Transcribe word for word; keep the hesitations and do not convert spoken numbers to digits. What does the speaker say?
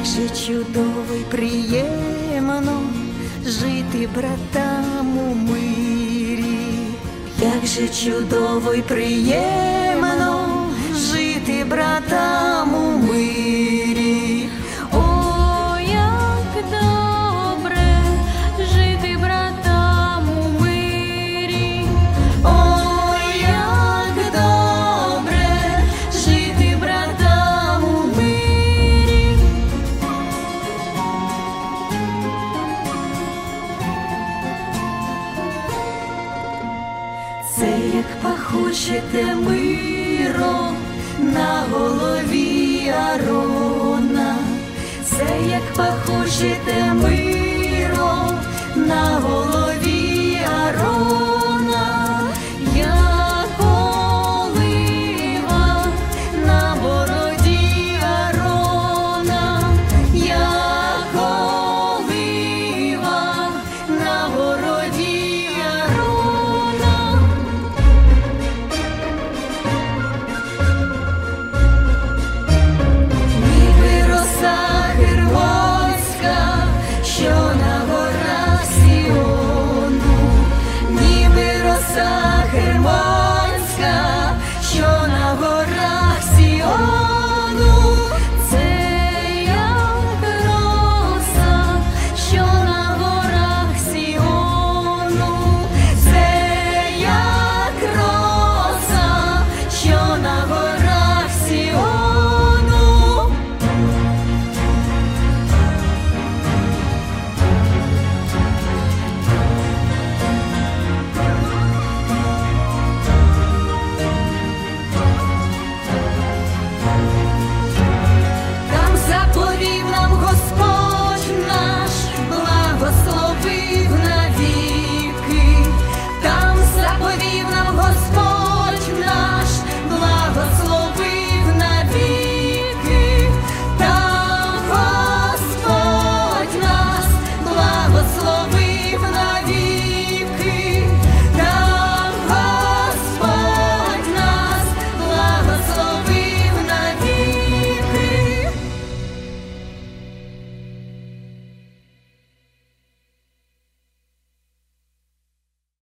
же чудово й приємно жити братам у мирі, як же чудово й приємно жити братам у мирі. О, як добре жити братам у мирі. О, як добре жити братам у мирі. Це як пахучете миром на голові Арона, це як пахучете миром на голові